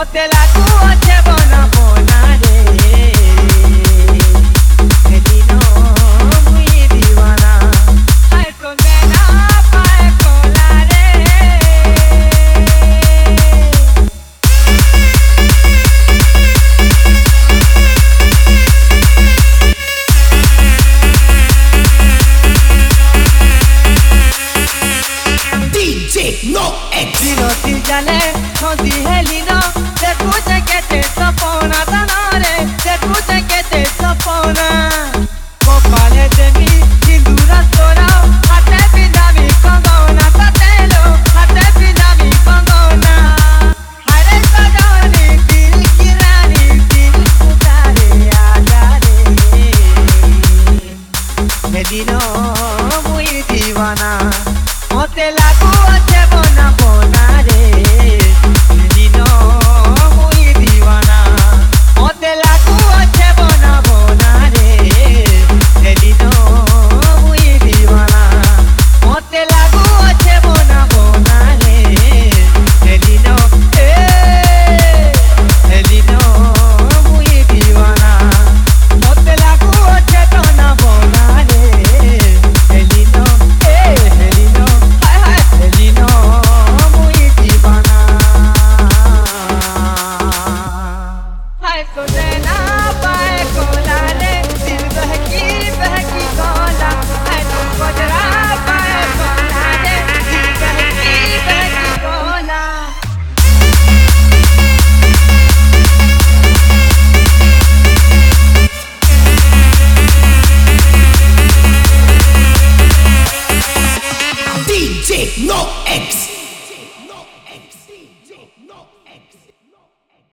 te la cuoche bona bona re Medino muy divana ay condena pae colare DJ No X Dino ti jale no dihelino se escucha que te sopona tanare se escucha que te sopona Copale de mi hindura sora ate pindami kongona tatelo ate pindami kongona hare sajani dil ki rani dil putare aajare Medino muy divana Mote la cuoche bona bona re Medino muy divana Mote la cuoche bona bona re Medino muy divana Mote la cuoche bona bona re Medino Medino muy divana Mote la cuoche bona bona re Medino Medino Medino muy divana Ay condena pae colare दिल बहकी गोला ay तुम गुजरा पाए colare दिल बहकी गोला DJ No X